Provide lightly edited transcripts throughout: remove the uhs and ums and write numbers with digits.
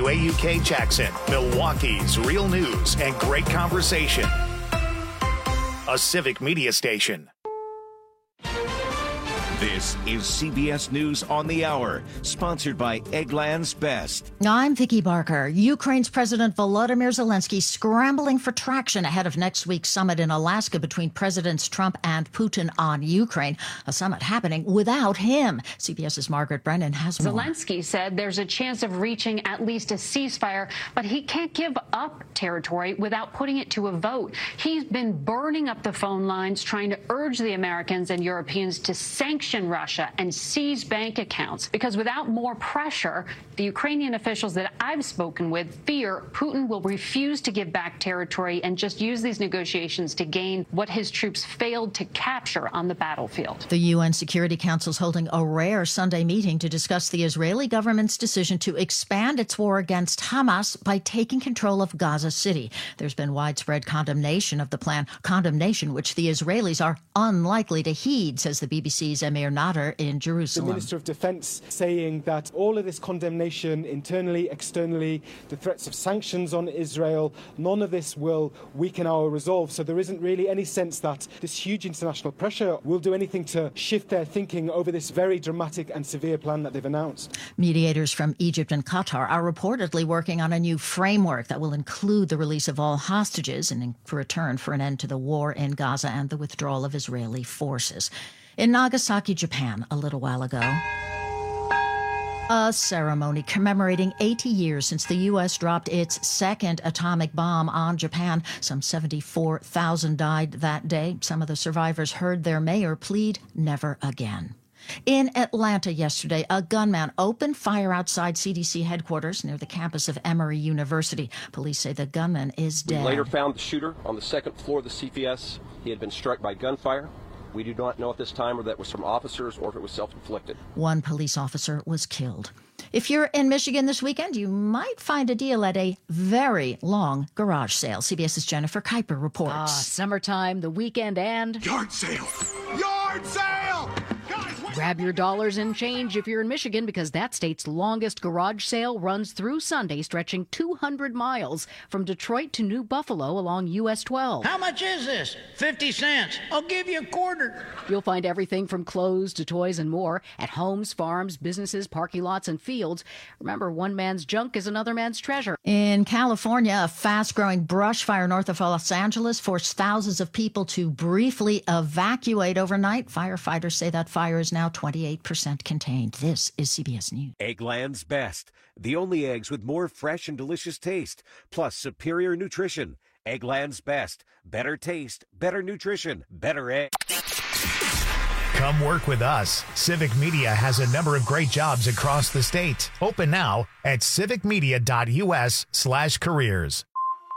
WAUK Jackson, Milwaukee's real news and great conversation. A Civic Media station. This is CBS News on the Hour, sponsored by Eggland's Best. I'm Vicki Barker. Ukraine's President Volodymyr Zelensky scrambling for traction ahead of next week's summit in Alaska between Presidents Trump and Putin on Ukraine. A summit happening without him. CBS's Margaret Brennan has more. Zelensky said there's a chance of reaching at least a ceasefire, but he can't give up territory without putting it to a vote. He's been burning up the phone lines, trying to urge the Americans and Europeans to sanction Russia and seize bank accounts, because without more pressure, the Ukrainian officials that I've spoken with fear Putin will refuse to give back territory and just use these negotiations to gain what his troops failed to capture on the battlefield. The UN Security Council is holding a rare Sunday meeting to discuss the Israeli government's decision to expand its war against Hamas by taking control of Gaza City. There's been widespread condemnation of the plan, condemnation which the Israelis are unlikely to heed, says the BBC's Amir Nader in Jerusalem. The Minister of Defense saying that all of this condemnation internally, externally, the threats of sanctions on Israel, none of this will weaken our resolve. So there isn't really any sense that this huge international pressure will do anything to shift their thinking over this very dramatic and severe plan that they've announced. Mediators from Egypt and Qatar are reportedly working on a new framework that will include the release of all hostages in return for an end to the war in Gaza and the withdrawal of Israeli forces. In Nagasaki, Japan, a little while ago, a ceremony commemorating 80 years since the U.S. dropped its second atomic bomb on Japan. Some 74,000 died that day. Some of the survivors heard their mayor plead never again. In Atlanta yesterday, a gunman opened fire outside CDC headquarters near the campus of Emory University. Police say the gunman is dead. We later found the shooter on the second floor of the CPS. He had been struck by gunfire. We do not know at this time whether that was from officers or if it was self-inflicted. One police officer was killed. If you're in Michigan this weekend, you might find a deal at a very long garage sale. CBS's Jennifer Kuiper reports. Summertime, the weekend, and yard sale! Yard sale! Grab your dollars and change if you're in Michigan, because that state's longest garage sale runs through Sunday, stretching 200 miles from Detroit to New Buffalo along US 12. How much is this? 50 cents. I'll give you a quarter. You'll find everything from clothes to toys and more at homes, farms, businesses, parking lots, and fields. Remember, one man's junk is another man's treasure. In California, a fast-growing brush fire north of Los Angeles forced thousands of people to briefly evacuate overnight. Firefighters say that fire is now 28% contained. This is CBS News. Eggland's Best, the only eggs with more fresh and delicious taste, plus superior nutrition. Eggland's Best, better taste, better nutrition, better egg. Come work with us. Civic Media has a number of great jobs across the state. Open now at civicmedia.us/careers.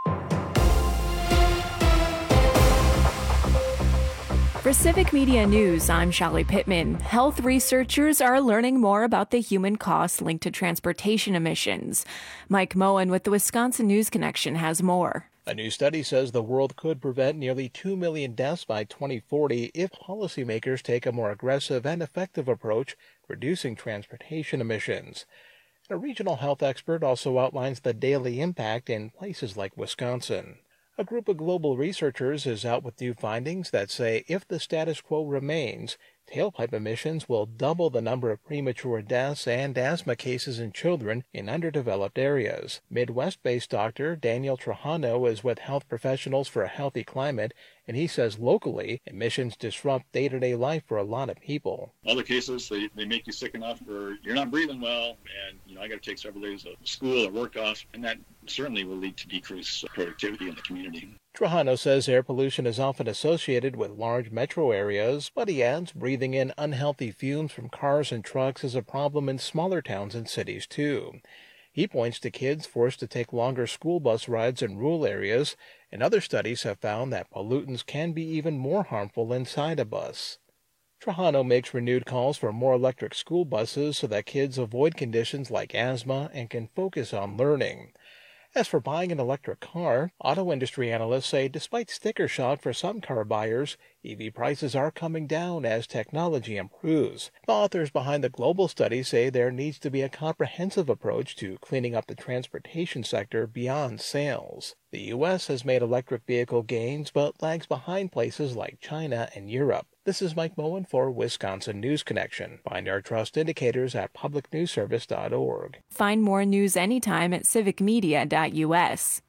For Civic Media News, I'm Shally Pittman. Health researchers are learning more about the human costs linked to transportation emissions. Mike Moen with the Wisconsin News Connection has more. A new study says the world could prevent nearly 2 million deaths by 2040 if policymakers take a more aggressive and effective approach reducing transportation emissions. A regional health expert also outlines the daily impact in places like Wisconsin. A group of global researchers is out with new findings that say if the status quo remains, tailpipe emissions will double the number of premature deaths and asthma cases in children in underdeveloped areas. Midwest-based Dr. Daniel Trajano is with Health Professionals for a Healthy Climate, and he says locally, emissions disrupt day-to-day life for a lot of people. Other cases, they make you sick enough where you're not breathing well, and I got to take several days of school or work off, and that certainly will lead to decreased productivity in the community. Trajano says air pollution is often associated with large metro areas, but he adds breathing in unhealthy fumes from cars and trucks is a problem in smaller towns and cities too. He points to kids forced to take longer school bus rides in rural areas, and other studies have found that pollutants can be even more harmful inside a bus. Trajano makes renewed calls for more electric school buses so that kids avoid conditions like asthma and can focus on learning. As for buying an electric car, auto industry analysts say despite sticker shock for some car buyers, EV prices are coming down as technology improves. The authors behind the global study say there needs to be a comprehensive approach to cleaning up the transportation sector beyond sales. The U.S. has made electric vehicle gains but lags behind places like China and Europe. This is Mike Moen for Wisconsin News Connection. Find our trust indicators at publicnewsservice.org. Find more news anytime at civicmedia.us.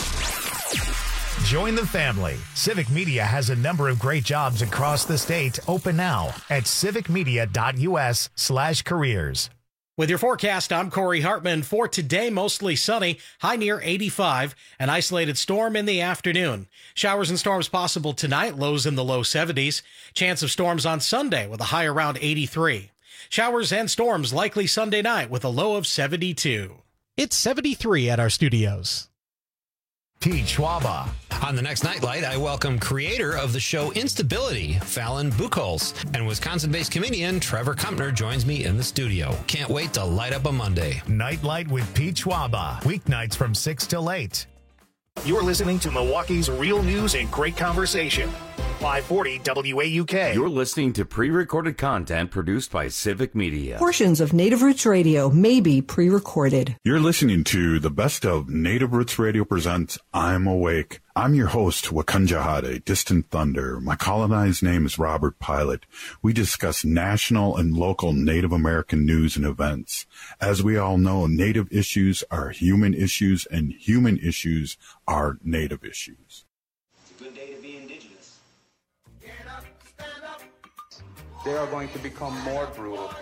Join the family. Civic Media has a number of great jobs across the state open now at civicmedia.us/careers. With your forecast, I'm Corey Hartman. For today, mostly sunny, high near 85, an isolated storm in the afternoon. Showers and storms possible tonight, lows in the low 70s. Chance of storms on Sunday with a high around 83. Showers and storms likely Sunday night with a low of 72. It's 73 at our studios. Pete Schwaba. On the next Nightlight, I welcome creator of the show Instability, Fallon Buchholz, and Wisconsin-based comedian Trevor Kumpner joins me in the studio. Can't wait to light up a Monday. Nightlight with Pete Schwaba, weeknights from 6 till 8. You're listening to Milwaukee's real news and great conversation. 540 WAUK. You're listening to pre-recorded content produced by Civic Media. Portions of Native Roots Radio may be pre-recorded. You're listening to the best of Native Roots Radio presents I'm Awake. I'm your host, Wakunjahade, Distant Thunder. My colonized name is Robert Pilot. We discuss national and local Native American news and events. As we all know, Native issues are human issues, and human issues are Native issues. It's a good day to be indigenous. Get up, stand up. They are going to become more brutal.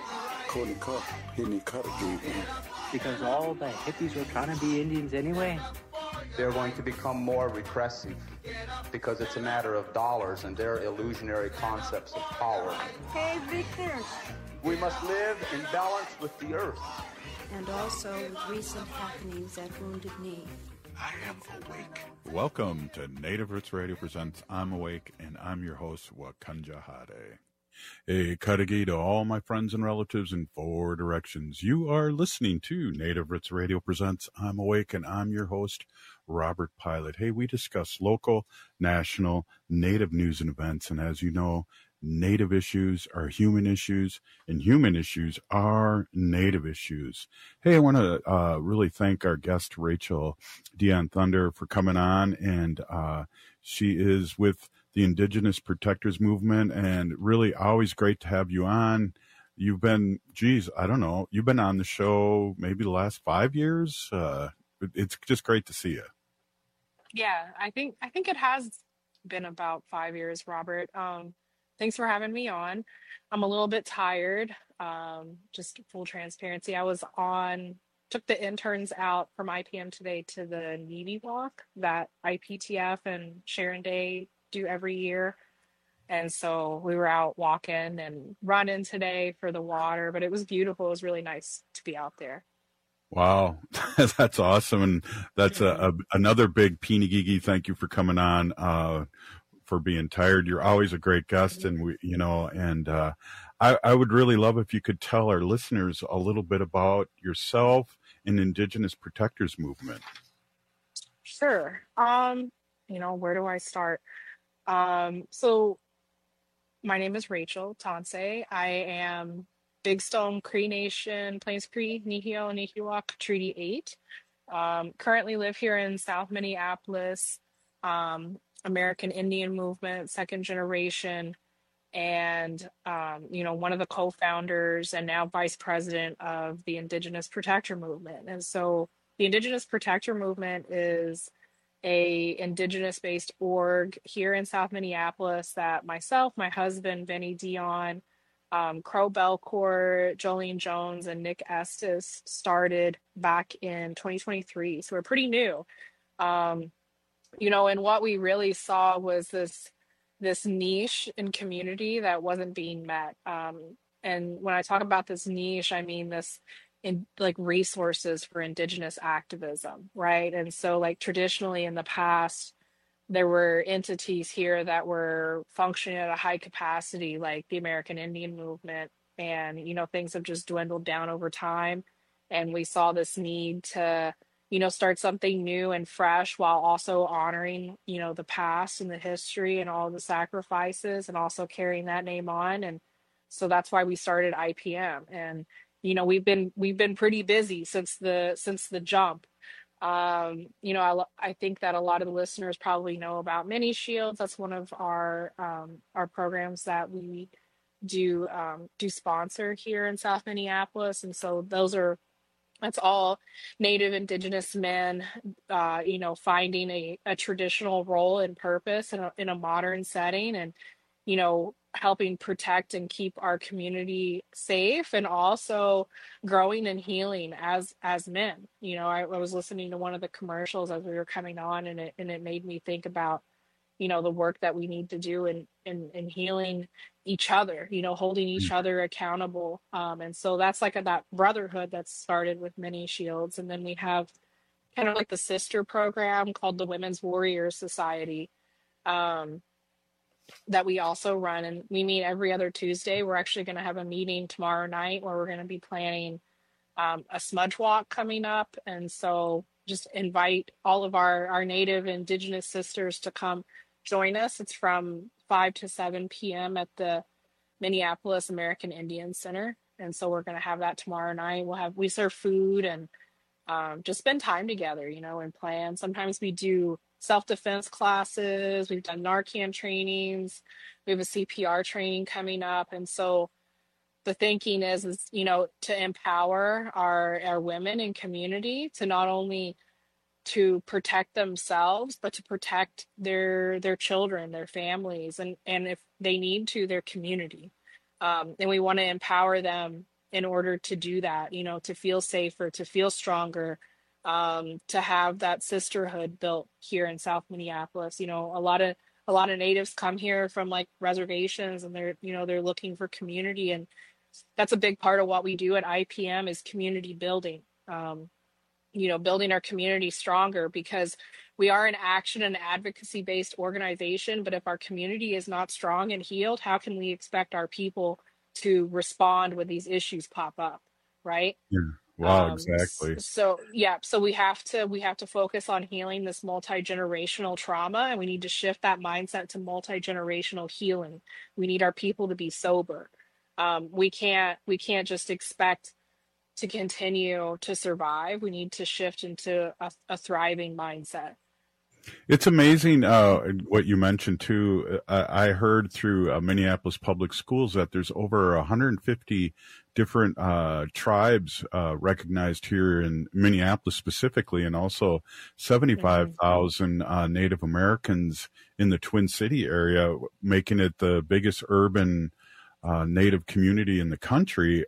Because all the hippies were trying to be Indians anyway. They're going to become more repressive because it's a matter of dollars and their illusionary concepts of power. Hey, Victor. We must live in balance with the earth. And also with recent happenings at Wounded Knee. I am awake. Welcome to Native Roots Radio presents I'm Awake, and I'm your host, Wakunjahade. A Kadagi to all my friends and relatives in 4 directions. You are listening to Native Roots Radio presents I'm Awake, and I'm your host, Robert Pilot. Hey, we discuss local, national, Native news and events, and as you know, Native issues are human issues, and human issues are Native issues. Hey, I want to really thank our guest, Rachel Dion Thunder, for coming on, and she is with the Indigenous Protectors Movement, and really always great to have you on. You've been, you've been on the show maybe the last 5 years. It's just great to see you. Yeah, I think it has been about 5 years, Robert. Thanks for having me on. I'm a little bit tired. Just full transparency. Took the interns out from IPM today to the Navy Walk that IPTF and Sharon Day do every year. And so we were out walking and running today for the water, but it was beautiful. It was really nice to be out there. Wow. That's awesome. And that's another big Pinigigi. Thank you for coming on, for being tired. You're always a great guest. And I would really love if you could tell our listeners a little bit about yourself and Indigenous Protectors Movement. Sure. Where do I start? So my name is Rachel Tansay. I am Big Stone Cree Nation, Plains Cree, Nihio, Nihiwak, Treaty 8. Currently live here in South Minneapolis, American Indian Movement, second generation, and, one of the co-founders and now vice president of the Indigenous Protector Movement. And so the Indigenous Protector Movement is a Indigenous-based org here in South Minneapolis that myself, my husband, Benny Dion, Crow Belcourt, Jolene Jones, and Nick Estes started back in 2023. So we're pretty new. And what we really saw was this niche in community that wasn't being met. And when I talk about this niche, I mean this in resources for Indigenous activism, right? And so traditionally in the past, there were entities here that were functioning at a high capacity, like the American Indian Movement, and things have just dwindled down over time. And we saw this need to start something new and fresh while also honoring, the past and the history and all the sacrifices and also carrying that name on. And so that's why we started IPM. And, we've been pretty busy since the jump. I think that a lot of the listeners probably know about Mini Shields. That's one of our programs that we do sponsor here in South Minneapolis. And so that's all Native Indigenous men, finding a traditional role and purpose in a modern setting, and, helping protect and keep our community safe, and also growing and healing as men. I was listening to one of the commercials as we were coming on, and it made me think about, the work that we need to do in healing each other, holding each other accountable. And so that's like that brotherhood that started with Mini Shields. And then we have kind of like the sister program called the Women's Warrior Society, that we also run. And we meet every other Tuesday. We're actually going to have a meeting tomorrow night where we're going to be planning a smudge walk coming up. And so just invite all of our Native Indigenous sisters to come join us. It's from 5 to 7 p.m. at the Minneapolis American Indian Center. And so we're going to have that tomorrow night. We serve food and just spend time together, and plan. Sometimes we do self-defense classes. We've done Narcan trainings. We have a CPR training coming up. And so the thinking is to empower our women and community to not only to protect themselves, but to protect their children, their families, and if they need to, their community. And we want to empower them in order to do that, to feel safer, to feel stronger, to have that sisterhood built here in South Minneapolis. A lot of natives come here from like reservations, and they're looking for community. And that's a big part of what we do at IPM is community building. Building our community stronger, because we are an action and advocacy based organization. But if our community is not strong and healed, how can we expect our people to respond when these issues pop up? Right. Yeah. Wow, exactly. So we have to focus on healing this multi-generational trauma, and we need to shift that mindset to multi-generational healing. We need our people to be sober. We can't just expect to continue to survive. We need to shift into a thriving mindset. It's amazing what you mentioned too. I heard through Minneapolis Public Schools that there's over 150 different tribes recognized here in Minneapolis specifically, and also 75,000 Native Americans in the Twin City area, making it the biggest urban Native community in the country.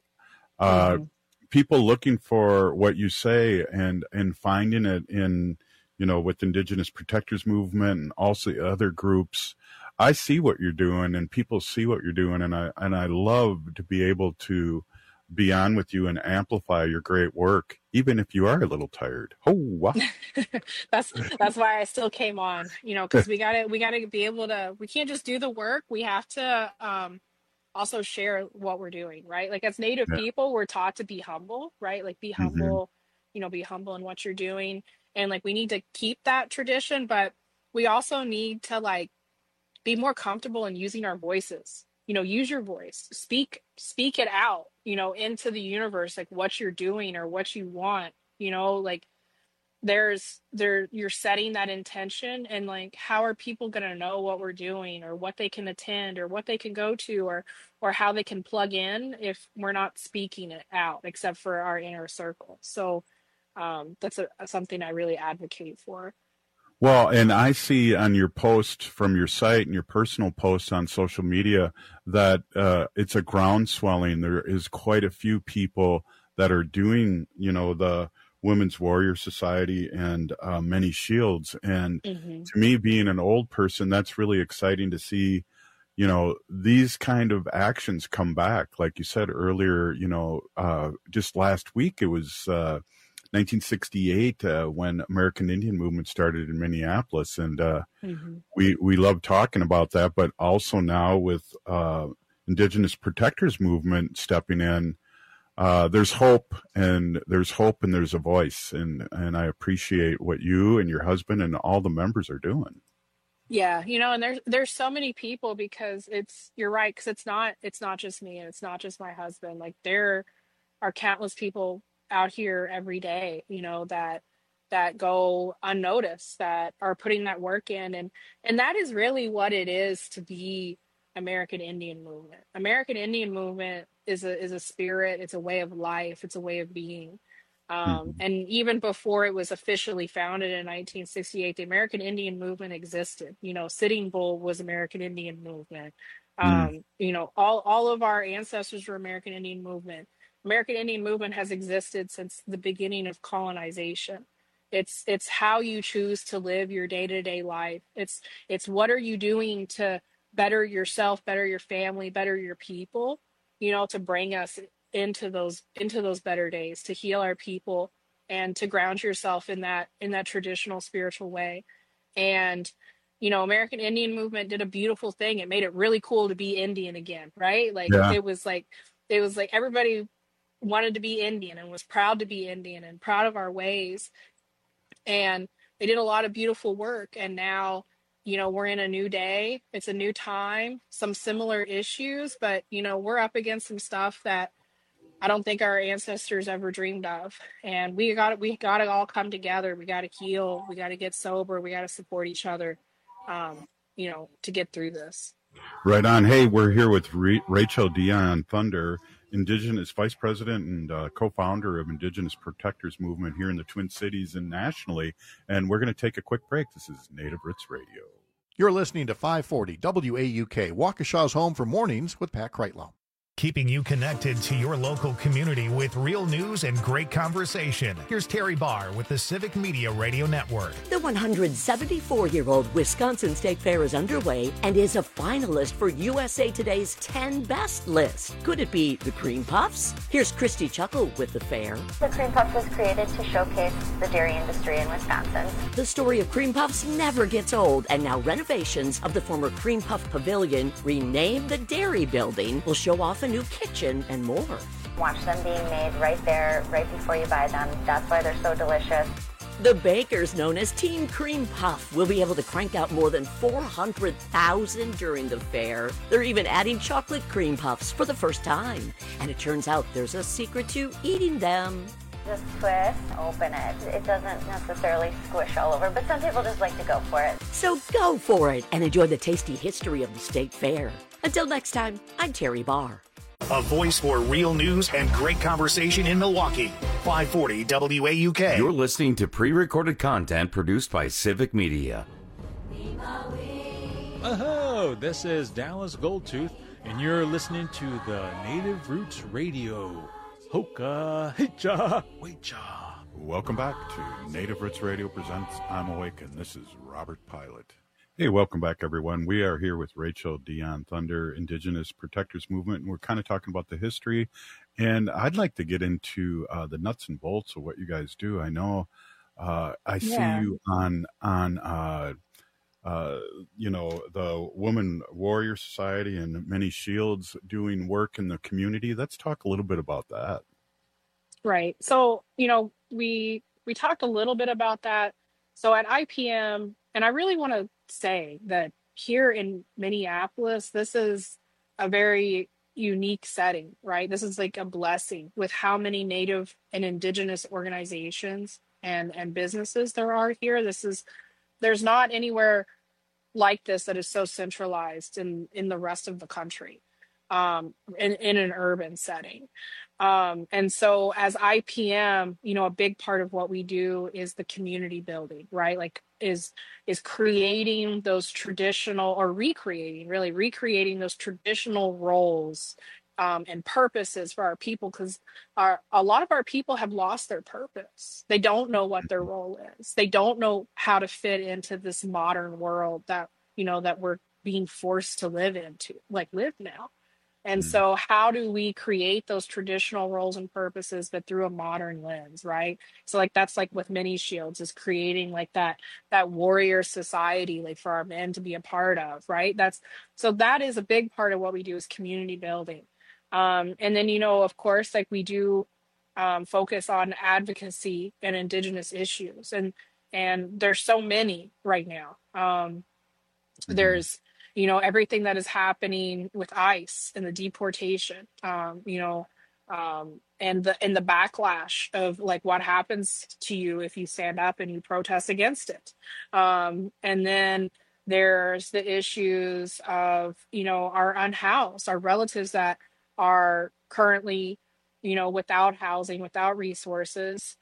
People looking for what you say and finding it in, with Indigenous Protectors Movement and also other groups. I see what you're doing, and people see what you're doing, and I love to be able to be on with you and amplify your great work, even if you are a little tired. Oh, wow. That's why I still came on, because we gotta be able to. We can't just do the work. We have to also share what we're doing, right? Like as Native people, we're taught to be humble, right? Like be humble, be humble in what you're doing. And like, we need to keep that tradition, but we also need to like be more comfortable in using our voices, use your voice, speak it out, into the universe, like what you're doing or what you want, like you're setting that intention, and like, how are people going to know what we're doing, or what they can attend, or what they can go to, or how they can plug in if we're not speaking it out, except for our inner circle. So that's something I really advocate for. Well, and I see on your post from your site and your personal posts on social media that it's a groundswelling. There is quite a few people that are doing, the Women's Warrior Society and Mini Shields. And to me, being an old person, that's really exciting to see, these kind of actions come back. Like you said earlier, just last week, it was 1968 when American Indian movement started in Minneapolis, and we love talking about that. But also now with Indigenous Protectors Movement stepping in, there's hope, and there's a voice, and I appreciate what you and your husband and all the members are doing. Yeah, and there's so many people, because you're right, because it's not just me, and it's not just my husband. Like, there are countless people out here every day, that go unnoticed, that are putting that work in, and that is really what it is to be American Indian Movement. American Indian Movement is a spirit, it's a way of life, it's a way of being. And even before it was officially founded in 1968, the American Indian Movement existed. Sitting Bull was American Indian Movement. All of our ancestors were American Indian Movement. American Indian Movement has existed since the beginning of colonization. It's how you choose to live your day-to-day life. It's what are you doing to better yourself, better your family, better your people, to bring us into those better days, to heal our people, and to ground yourself in that traditional spiritual way. And American Indian Movement did a beautiful thing. It made it really cool to be Indian again, right? It was like everybody wanted to be Indian and was proud to be Indian and proud of our ways. And they did a lot of beautiful work. And now, we're in a new day. It's a new time, some similar issues, but we're up against some stuff that I don't think our ancestors ever dreamed of. And we got to all come together. We got to heal. We got to get sober. We got to support each other, to get through this. Right on. Hey, we're here with Rachel Dion Thunder, Indigenous Vice President and co-founder of Indigenous Protectors Movement here in the Twin Cities and nationally. And we're going to take a quick break. This is Native Roots Radio. You're listening to 540 WAUK, Waukesha's home for mornings with Pat Kreitlow. Keeping you connected to your local community with real news and great conversation. Here's Terry Barr with the Civic Media Radio Network. The 174-year-old Wisconsin State Fair is underway and is a finalist for USA Today's 10 Best list. Could it be the Cream Puffs? Here's Christy Chuckle with the fair. The Cream Puff was created to showcase the dairy industry in Wisconsin. The story of Cream Puffs never gets old, and now renovations of the former Cream Puff Pavilion, renamed the Dairy Building, will show off a new kitchen and more. Watch them being made right there, right before you buy them. That's why they're so delicious. The bakers, known as Team Cream Puff, will be able to crank out more than 400,000 during the fair. They're even adding chocolate cream puffs for the first time. And it turns out there's a secret to eating them. Just twist, open it. It doesn't necessarily squish all over, but some people just like to go for it. So go for it and enjoy the tasty history of the State Fair. Until next time, I'm Terry Barr. A voice for real news and great conversation in Milwaukee. 540 WAUK. You're listening to pre-recorded content produced by Civic Media. Oh, this is Dallas Goldtooth, and you're listening to the Native Roots Radio. Hoka, hecha, wecha. Welcome back to Native Roots Radio presents I'm Awake, and this is Robert Pilot. Hey, welcome back, everyone. We are here with Rachel Dion Thunder, Indigenous Protectors Movement, and we're kind of talking about the history. And I'd like to get into the nuts and bolts of what you guys do. I know I see you on the Woman Warrior Society and Many Shields doing work in the community. Let's talk a little bit about that. Right. So, we talked a little bit about that. So at IPM, and I really want to say that here in Minneapolis, this is a very unique setting, right? This is like a blessing with how many Native and Indigenous organizations and businesses there are here. There's not anywhere like this that is so centralized in the rest of the country, in an urban setting. And so as IPM, a big part of what we do is the community building, right? Like is creating those traditional, or recreating those traditional roles and purposes for our people, because a lot of our people have lost their purpose. They don't know what their role is. They don't know how to fit into this modern world that we're being forced to live now. And so how do we create those traditional roles and purposes, but through a modern lens, right? So that's with Many Shields, is creating that warrior society, for our men to be a part of, right? That is a big part of what we do, is community building. And then, you know, of course, like we do focus on advocacy and indigenous issues, and there's so many right now. There's, you know, everything that is happening with ICE and the deportation, you know, and the backlash of like what happens to you if you stand up and you protest against it. And then there's the issues of, you know, our unhoused, our relatives that are currently, you know, without housing, without resources,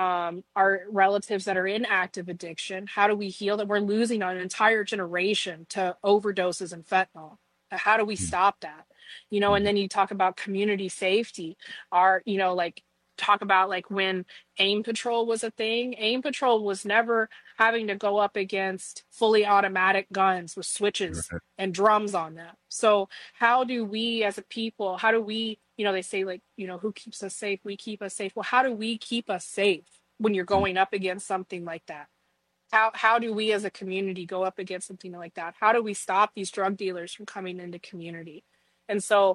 our relatives that are in active addiction. How do we heal them? We're losing an entire generation to overdoses and fentanyl. How do we stop that? You know, and then you talk about community safety. You know, like talk about like when AIM Patrol was a thing. AIM Patrol was never having to go up against fully automatic guns with switches and drums on them. So how do we as a people, how do we, you know, they say like, you know, who keeps us safe? We keep us safe. Well, how do we keep us safe when you're going up against something like that? How do we as a community go up against something like that? How do we stop these drug dealers from coming into community? And so,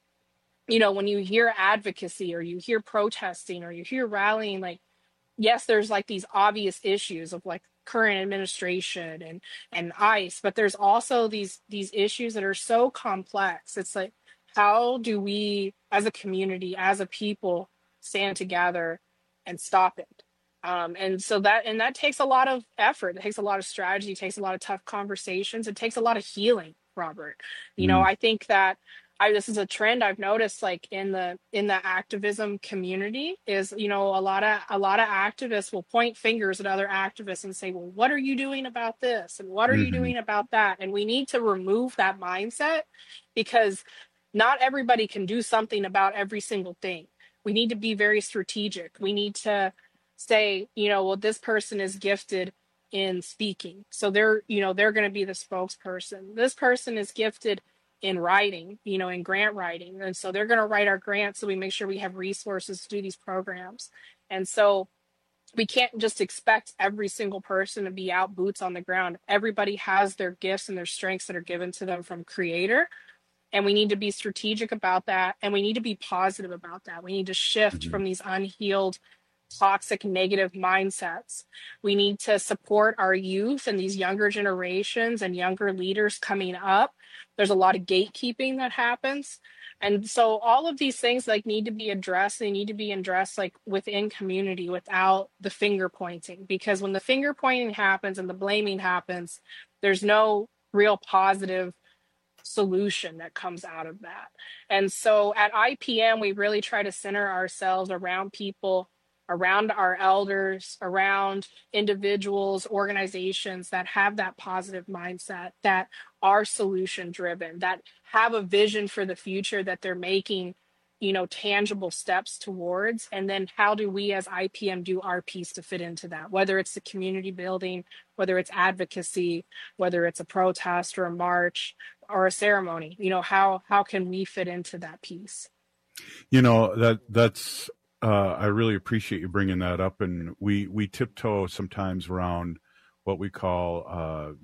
you know, when you hear advocacy or you hear protesting or you hear rallying, like, yes, there's like these obvious issues of like current administration and ICE, but there's also these issues that are so complex. It's like, how do we as a community, as a people, stand together and stop it? And so that takes a lot of effort. It takes a lot of strategy. It takes a lot of tough conversations. It takes a lot of healing, Robert. You know, I think that this is a trend I've noticed, like in the activism community, is, you know, a lot of activists will point fingers at other activists and say, well, what are you doing about this? And what are you doing about that? And we need to remove that mindset, because not everybody can do something about every single thing. We need to be very strategic. We need to say, you know, well, this person is gifted in speaking, so they're going to be the spokesperson. This person is gifted in writing, you know, in grant writing, and so they're going to write our grants, so we make sure we have resources to do these programs. And so we can't just expect every single person to be out boots on the ground. Everybody has their gifts and their strengths that are given to them from Creator. And we need to be strategic about that. And we need to be positive about that. We need to shift from these unhealed, toxic, negative mindsets. We need to support our youth and these younger generations and younger leaders coming up. There's a lot of gatekeeping that happens. And so all of these things like need to be addressed. They need to be addressed like within community without the finger pointing, because when the finger pointing happens and the blaming happens, there's no real positive solution that comes out of that. And so at IPM, we really try to center ourselves around people, around our elders, around individuals, organizations that have that positive mindset, that are solution driven, that have a vision for the future that they're making, you know, tangible steps towards. And then how do we as IPM do our piece to fit into that, whether it's the community building, whether it's advocacy, whether it's a protest or a march or a ceremony, you know, how can we fit into that piece? You know, that's I really appreciate you bringing that up. And we tiptoe sometimes around what we call,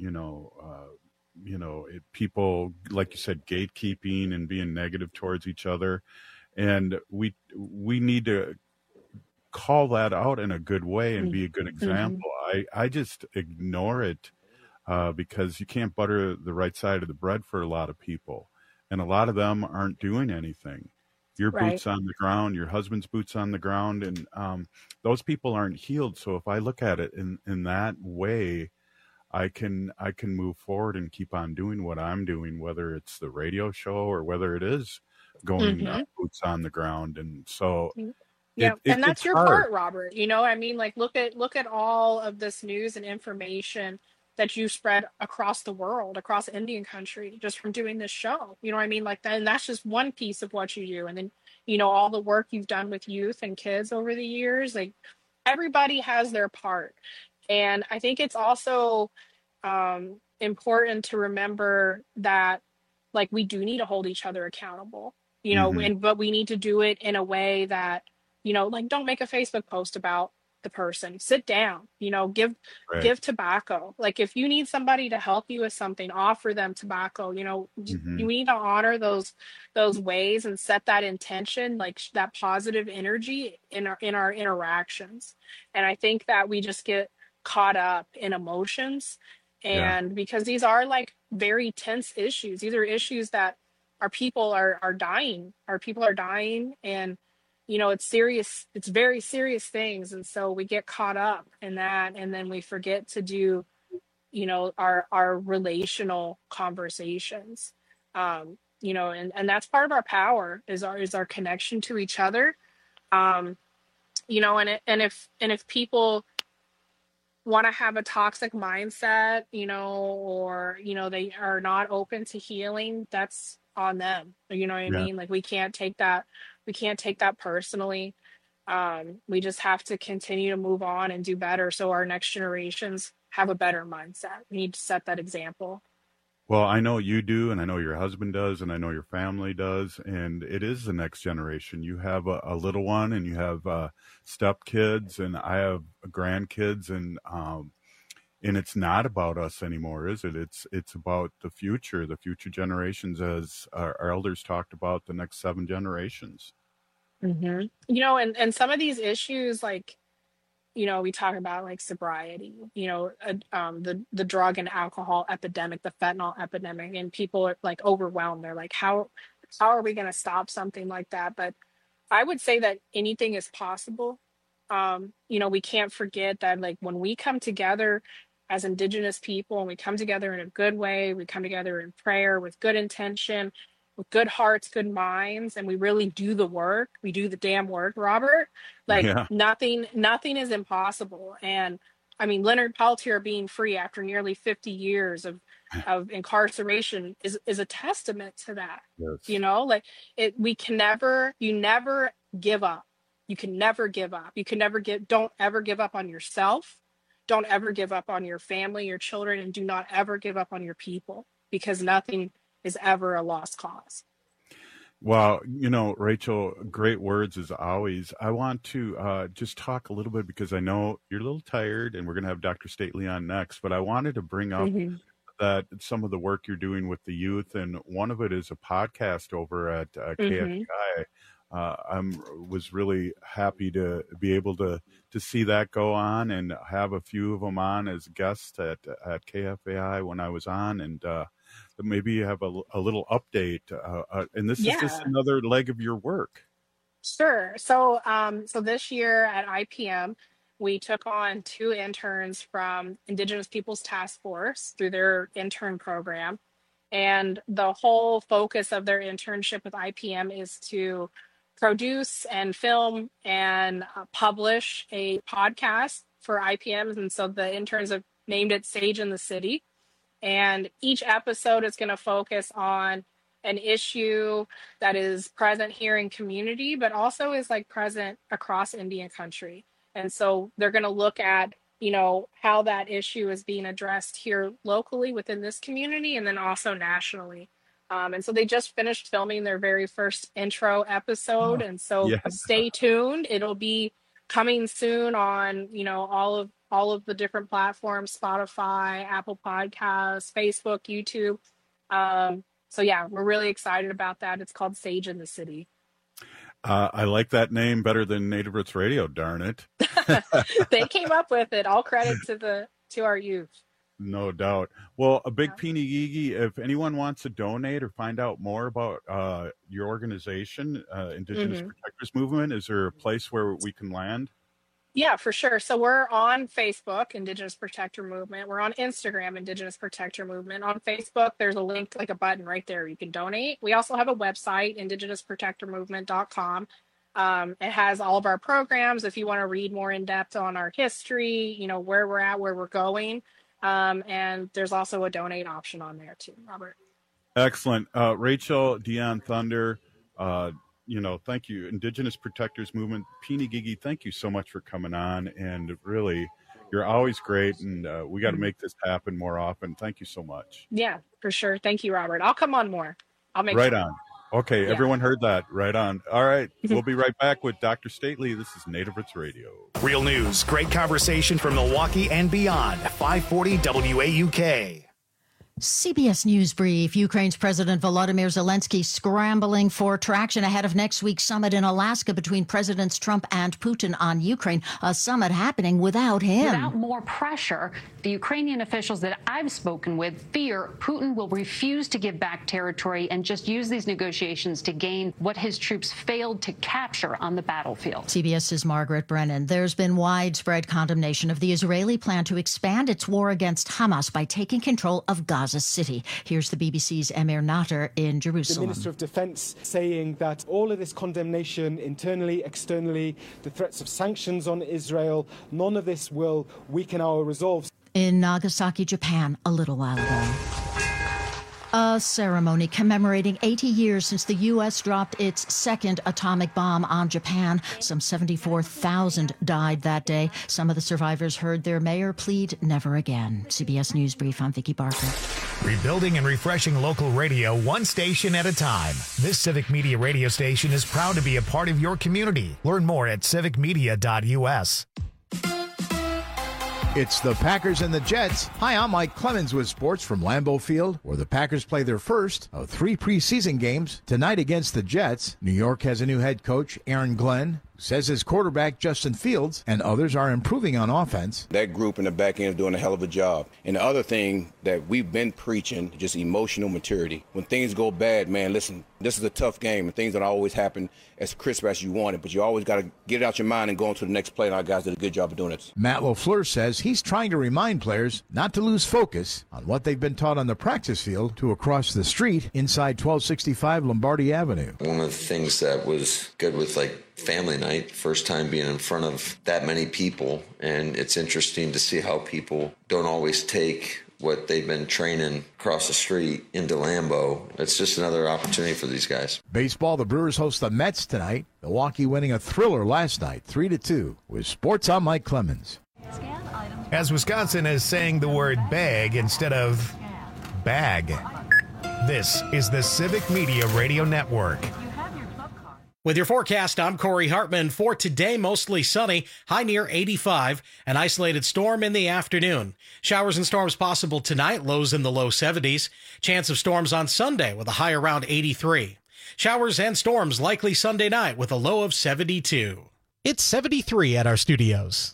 people, like you said, gatekeeping and being negative towards each other. And we need to call that out in a good way and be a good example. I just ignore it because you can't butter the right side of the bread for a lot of people. And a lot of them aren't doing anything. Your boots on the ground, your husband's boots on the ground, and those people aren't healed. So if I look at it in that way, I can move forward and keep on doing what I'm doing, whether it's the radio show or whether it is going boots on the ground. And so and that's your part, Robert. You know, I mean, like look at all of this news and information that you spread across the world, across Indian country, just from doing this show. You know what I mean? Like that, and that's just one piece of what you do. And then, you know, all the work you've done with youth and kids over the years, like everybody has their part. And I think it's also important to remember that like we do need to hold each other accountable, you know, but we need to do it in a way that, you know, like don't make a Facebook post about the person. Sit down, give Right. tobacco. Like if you need somebody to help you with something, offer them tobacco. Mm-hmm. You need to honor those ways and set that intention, like that positive energy in our interactions. And I think that we just get caught up in emotions, Yeah. and because these are like very tense issues. These are issues that our people are dying. Our people are dying, and it's serious. It's very serious things. And so we get caught up in that. And then we forget to do, our relational conversations. And that's part of our power is our connection to each other. And if people want to have a toxic mindset, or, they are not open to healing, that's on them. You know what I mean? Like we can't take that personally. We just have to continue to move on and do better so our next generations have a better mindset. We need to set that example. Well, I know you do, and I know your husband does, and I know your family does, and it is the next generation. You have a little one, and you have stepkids, and I have grandkids, and it's not about us anymore, is it? It's about the future generations, as our elders talked about, the next 7 generations. Mm-hmm. And some of these issues, like, we talk about like sobriety, the drug and alcohol epidemic, the fentanyl epidemic, and people are like overwhelmed. They're like, how are we going to stop something like that? But I would say that anything is possible. We can't forget that, like, when we come together as Indigenous people and we come together in a good way, we come together in prayer with good intention, with good hearts, good minds, and we really do the work. We do the damn work, Robert. Like nothing is impossible. And I mean, Leonard Peltier being free after nearly 50 years of incarceration is a testament to that. Yes. You never give up. You can never give up. Don't ever give up on yourself. Don't ever give up on your family, your children, and do not ever give up on your people, because nothing is ever a lost cause. Well, Rachel, great words as always. I want to just talk a little bit, because I know you're a little tired, and we're going to have Dr. Stately on next, but I wanted to bring up that some of the work you're doing with the youth, and one of it is a podcast over at KFI. I was really happy to be able to see that go on and have a few of them on as guests at KFAI when I was on, and maybe you have a little update. And this is just another leg of your work. Sure. So this year at IPM, we took on 2 interns from Indigenous Peoples Task Force through their intern program. And the whole focus of their internship with IPM is to produce and film and publish a podcast for IPMs. And so the interns have named it Sage in the City. And each episode is going to focus on an issue that is present here in community, but also is like present across Indian country. And so they're going to look at, how that issue is being addressed here locally within this community, and then also nationally. And so they just finished filming their very first intro episode. And so stay tuned. It'll be coming soon on, all of the different platforms, Spotify, Apple Podcasts, Facebook, YouTube. So yeah, we're really excited about that. It's called Sage in the City. I like that name better than Native Roots Radio, darn it. They came up with it. All credit to our youth. No doubt. Well, a big Pinigigi, if anyone wants to donate or find out more about your organization, Indigenous Protectors Movement, is there a place where we can land? Yeah, for sure. So we're on Facebook, Indigenous Protector Movement. We're on Instagram, Indigenous Protector Movement. On Facebook, there's a link, like a button right there. You can donate. We also have a website, indigenousprotectormovement.com. It has all of our programs. If you want to read more in depth on our history, where we're at, where we're going. And there's also a donate option on there too, Robert. Excellent. Rachel, Dion Thunder, thank you. Indigenous Protectors Movement, Pinigigi, thank you so much for coming on. And really, you're always great. And we got to make this happen more often. Thank you so much. Yeah, for sure. Thank you, Robert. I'll come on more. I'll make right time. on. Okay, Yeah. everyone heard that. Right on. All right, we'll be right back with Dr. Stately. This is Native Roots Radio. Real news, great conversation from Milwaukee and beyond. 540 WAUK. CBS News Brief. Ukraine's President Volodymyr Zelensky scrambling for traction ahead of next week's summit in Alaska between Presidents Trump and Putin on Ukraine. A summit happening without him. Without more pressure, the Ukrainian officials that I've spoken with fear Putin will refuse to give back territory and just use these negotiations to gain what his troops failed to capture on the battlefield. CBS's Margaret Brennan. There's been widespread condemnation of the Israeli plan to expand its war against Hamas by taking control of Gaza City. Here's the BBC's Emir Natter in Jerusalem. The Minister of Defence saying that all of this condemnation internally, externally, the threats of sanctions on Israel, none of this will weaken our resolve. In Nagasaki, Japan, a little while ago. A ceremony commemorating 80 years since the U.S. dropped its second atomic bomb on Japan. Some 74,000 died that day. Some of the survivors heard their mayor plead never again. CBS News Brief, I'm Vicki Barker. Rebuilding and refreshing local radio one station at a time. This Civic Media radio station is proud to be a part of your community. Learn more at civicmedia.us. It's the Packers and the Jets. Hi, I'm Mike Clemens with sports from Lambeau Field, where the Packers play their first of 3 preseason games tonight against the Jets. New York has a new head coach, Aaron Glenn, who says his quarterback, Justin Fields, and others are improving on offense. That group in the back end is doing a hell of a job. And the other thing that we've been preaching, just emotional maturity. When things go bad, man, listen, this is a tough game, and things don't always happen as crisp as you want it, but you always got to get it out your mind and go on to the next play, and our guys did a good job of doing it. Matt LaFleur says he's trying to remind players not to lose focus on what they've been taught on the practice field to across the street inside 1265 Lombardi Avenue. One of the things that was good with family night, first time being in front of that many people, and it's interesting to see how people don't always take what they've been training across the street into Lambeau. It's just another opportunity for these guys. Baseball, the Brewers host the Mets tonight. Milwaukee winning a thriller last night, 3-2. With sports, I'm Mike Clemens. As Wisconsin is saying the word bag instead of bag. This is the Civic Media Radio Network. With your forecast, I'm Corey Hartman. For today, mostly sunny, high near 85, an isolated storm in the afternoon. Showers and storms possible tonight, lows in the low 70s. Chance of storms on Sunday with a high around 83. Showers and storms likely Sunday night with a low of 72. It's 73 at our studios.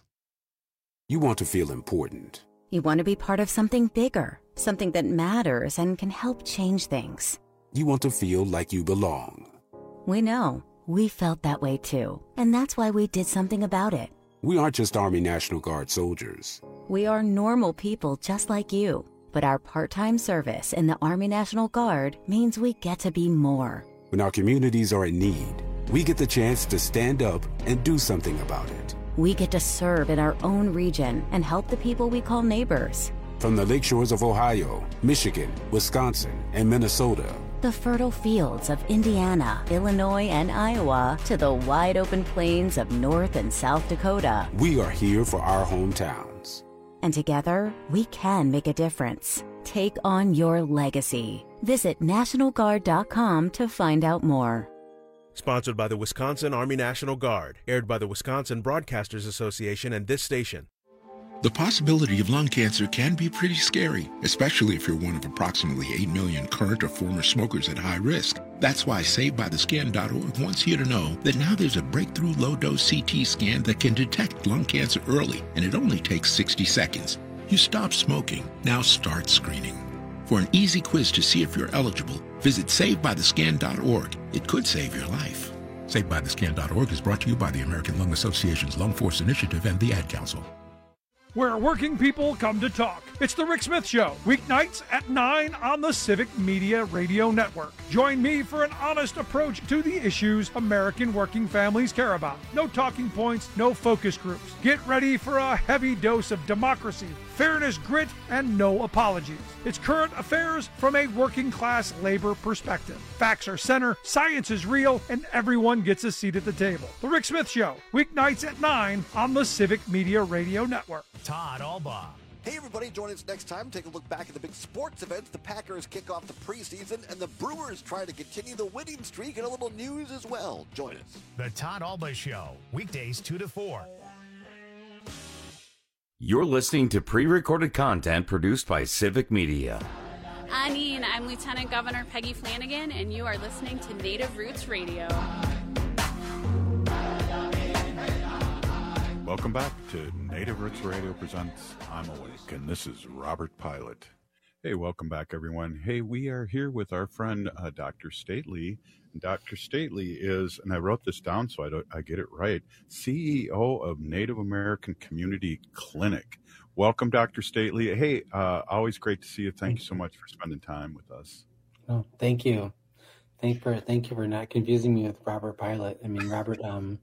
You want to feel important. You want to be part of something bigger, something that matters and can help change things. You want to feel like you belong. We know. We felt that way too, and that's why we did something about it. We aren't just Army National Guard soldiers. We are normal people just like you, but our part-time service in the Army National Guard means we get to be more. When our communities are in need, we get the chance to stand up and do something about it. We get to serve in our own region and help the people we call neighbors. From the lake shores of Ohio, Michigan, Wisconsin, and Minnesota, the fertile fields of Indiana, Illinois, and Iowa, to the wide open plains of North and South Dakota. We are here for our hometowns. And together, we can make a difference. Take on your legacy. Visit NationalGuard.com to find out more. Sponsored by the Wisconsin Army National Guard. Aired by the Wisconsin Broadcasters Association and this station. The possibility of lung cancer can be pretty scary, especially if you're one of approximately 8 million current or former smokers at high risk. That's why SaveByTheScan.org wants you to know that now there's a breakthrough low-dose CT scan that can detect lung cancer early, and it only takes 60 seconds. You stop smoking, now start screening. For an easy quiz to see if you're eligible, visit SaveByTheScan.org. It could save your life. SaveByTheScan.org is brought to you by the American Lung Association's Lung Force Initiative and the Ad Council. Where working people come to talk. It's The Rick Smith Show, weeknights at 9 on the Civic Media Radio Network. Join me for an honest approach to the issues American working families care about. No talking points, no focus groups. Get ready for a heavy dose of democracy, fairness, grit, and no apologies. It's current affairs from a working class labor perspective. Facts are center, science is real, and everyone gets a seat at the table. The Rick Smith Show, weeknights at 9 on the Civic Media Radio Network. Todd Albaugh. Hey, everybody, join us next time. Take a look back at the big sports events. The Packers kick off the preseason, and the Brewers try to continue the winning streak, and a little news as well. Join us. The Todd Alba Show, weekdays 2 to 4. You're listening to pre-recorded content produced by Civic Media. I'm Lieutenant Governor Peggy Flanagan, and you are listening to Native Roots Radio. Welcome back to Native Roots Radio presents I'm Awake, and this is Robert Pilot. Hey, welcome back, everyone. Hey, we are here with our friend Dr. Stately. Dr. Stately is, and I wrote this down so I get it right, CEO of Native American Community Clinic. Welcome, Dr. Stately. Hey, always great to see you. Thank you so much for spending time with us. Oh, thank you. Thank you for not confusing me with Robert Pilot. I mean, Robert,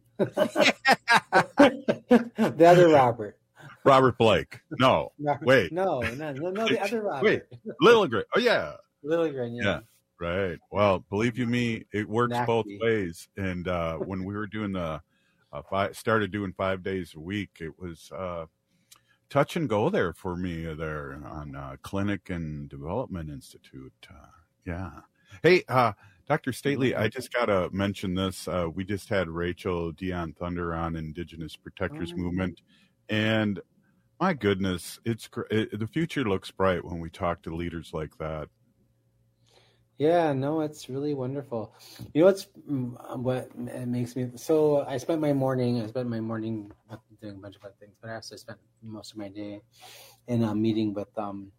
the other Robert. Robert Blake. No, wait. No, the other Robert. Wait, Lilligren. Oh, yeah. Lilligren, yeah. Right. Well, believe you me, it works both ways. And when we were doing started doing 5 days a week, it was touch and go there for me there on Clinic and Development Institute. Yeah. Hey, Dr. Stately, I just got to mention this. We just had Rachel Dion Thunder on Indigenous Protectors Movement. And my goodness, the future looks bright when we talk to leaders like that. Yeah, no, it's really wonderful. You know, what it makes me, so I spent my morning doing a bunch of other things, but I also spent most of my day in a meeting with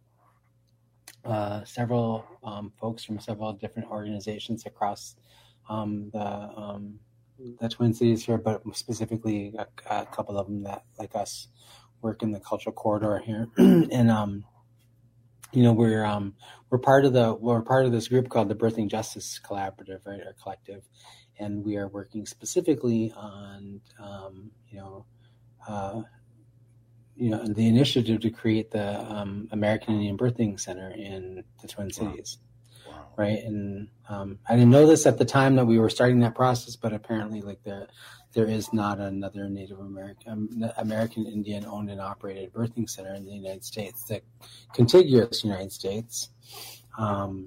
several folks from several different organizations across the Twin Cities here, but specifically a couple of them that, like us, work in the cultural corridor here. And we're part of this group called the Birthing Justice Collaborative, right, or collective, and we are working specifically on the initiative to create the American Indian Birthing Center in the Twin Cities. Wow. Right. And I didn't know this at the time that we were starting that process, but apparently there is not another Native American Indian owned and operated birthing center in the United States, the contiguous United States. And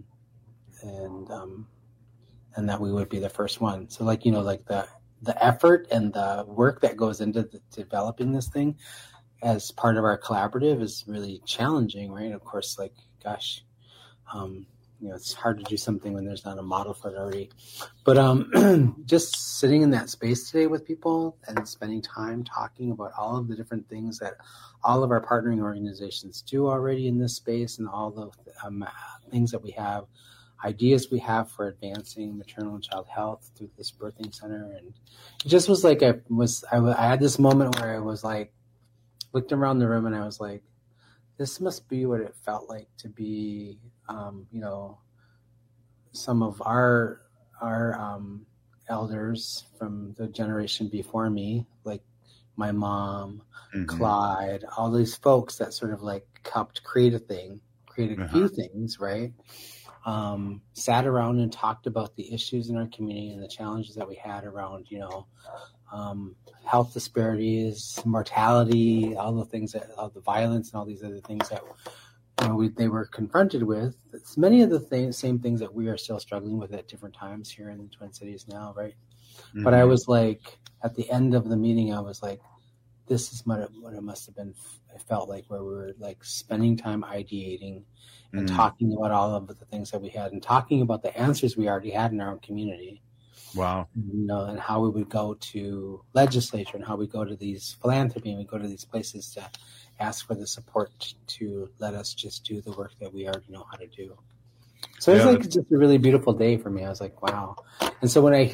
that we would be the first one. So the effort and the work that goes into developing this thing as part of our collaborative is really challenging, right? Of course, it's hard to do something when there's not a model for it already. But just sitting in that space today with people and spending time talking about all of the different things that all of our partnering organizations do already in this space, and all the things that we have, ideas we have for advancing maternal and child health through this birthing center. And it just was like I had this moment where I was like, looked around the room and I was like, this must be what it felt like to be, some of our elders from the generation before me, like my mom, Clyde, all these folks that sort of like helped create a few things, right? Sat around and talked about the issues in our community and the challenges that we had around, health disparities, mortality, all the violence and all these other things that they were confronted with. It's many of the same things that we are still struggling with at different times here in the Twin Cities now, right? Mm-hmm. But I was like, at the end of the meeting, I was like, this is what it must have been. It felt like where we were like spending time ideating and talking about all of the things that we had and talking about the answers we already had in our own community. Wow. And how we would go to legislature and how we go to these philanthropy and we go to these places to ask for the support to let us just do the work that we already know how to do. So it was like just a really beautiful day for me. I was like, wow. And so when I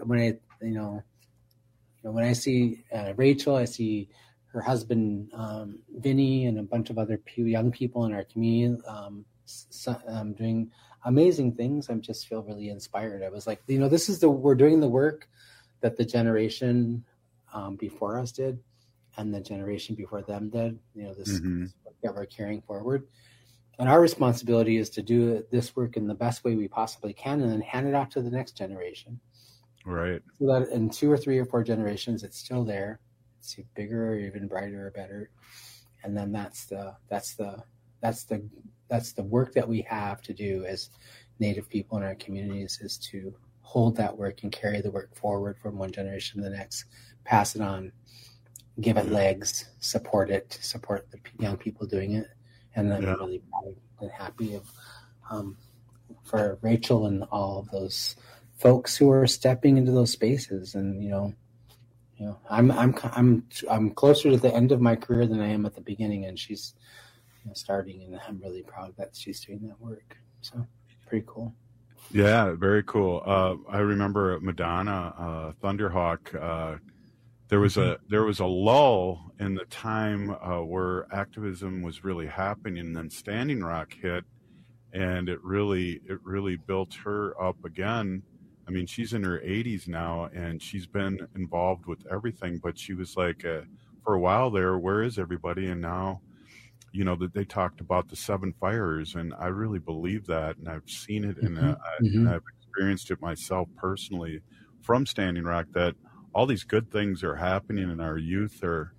see Rachel, I see her husband, Vinny, and a bunch of other young people in our community doing amazing things. I just feel really inspired. I was like, we're doing the work that the generation before us did and the generation before them did, this work that we're carrying forward. And our responsibility is to do this work in the best way we possibly can and then hand it off to the next generation. Right. So that in 2 or 3 or 4 generations, it's still there. It's bigger or even brighter or better. And then that's the work that we have to do as Native people in our communities, is to hold that work and carry the work forward from one generation to the next, pass it on, give it legs, support the young people doing it. And I'm really proud and happy of for Rachel and all of those folks who are stepping into those spaces. And I'm closer to the end of my career than I am at the beginning, and she's starting, and I'm really proud that she's doing that work. So pretty cool. Yeah, very cool. I remember at Madonna, Thunderhawk, there was a lull in the time where activism was really happening, and then Standing Rock hit, and it really built her up again. I mean, she's in her 80s now, and she's been involved with everything, but she was like, for a while there, where is everybody? And now, that they talked about the 7 fires, and I really believe that, and I've seen it, and I've experienced it myself personally from Standing Rock, that all these good things are happening, and our youth are,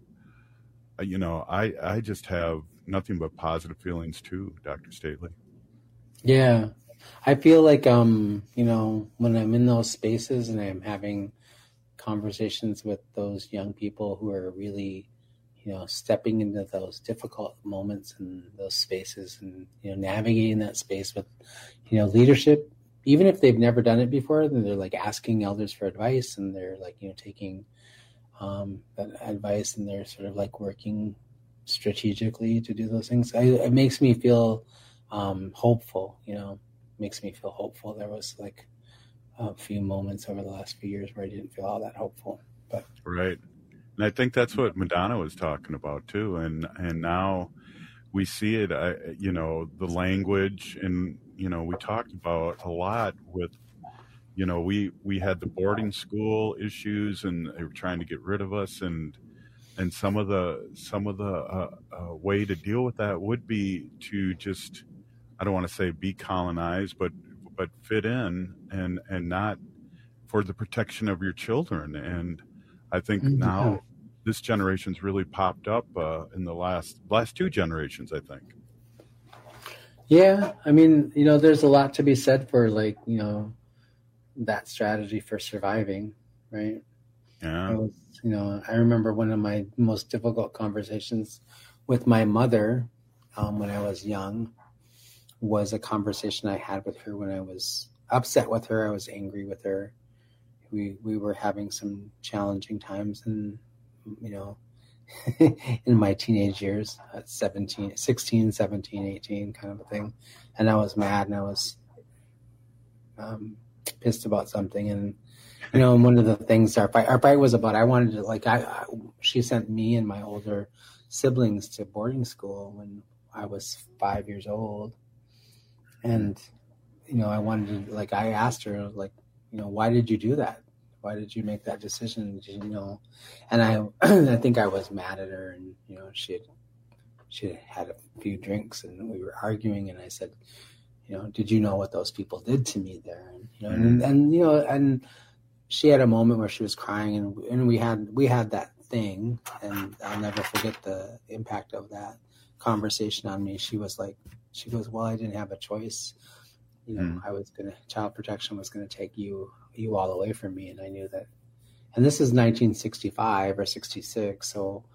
I just have nothing but positive feelings too, Dr. Stately. Yeah. I feel like, when I'm in those spaces and I'm having conversations with those young people who are really, stepping into those difficult moments and those spaces, and, navigating that space with, leadership, even if they've never done it before, then they're like asking elders for advice, and they're like, taking that advice, and they're sort of like working strategically to do those things. It makes me feel hopeful, makes me feel hopeful. There was like a few moments over the last few years where I didn't feel all that hopeful. But right. And I think that's what Madonna was talking about too. And now we see it, the language, and, we talked about a lot with, we had the boarding school issues, and they were trying to get rid of us. And some of the way to deal with that would be to just, I don't want to say be colonized, but fit in, and not for the protection of your children. And I think now this generation's really popped up in the last 2 generations, I think. Yeah, I mean, there's a lot to be said for like, that strategy for surviving, right? Yeah. I remember one of my most difficult conversations with my mother when I was young was a conversation I had with her when I was upset with her. I was angry with her. We were having some challenging times, and, in my teenage years at 16, 17, 18 kind of a thing. And I was mad, and I was pissed about something. And, and one of the things our fight was about, I wanted to, she sent me and my older siblings to boarding school when I was 5 years old. And, I wanted to, I asked her, why did you do that? Why did you make that decision? And I think I was mad at her, and, she had a few drinks, and we were arguing, and I said, did you know what those people did to me there? And, and she had a moment where she was crying, and we had that thing, and I'll never forget the impact of that conversation on me. She goes, well, I didn't have a choice. Child protection was going to take you all away from me. And I knew that, and this is 1965 or 66. So,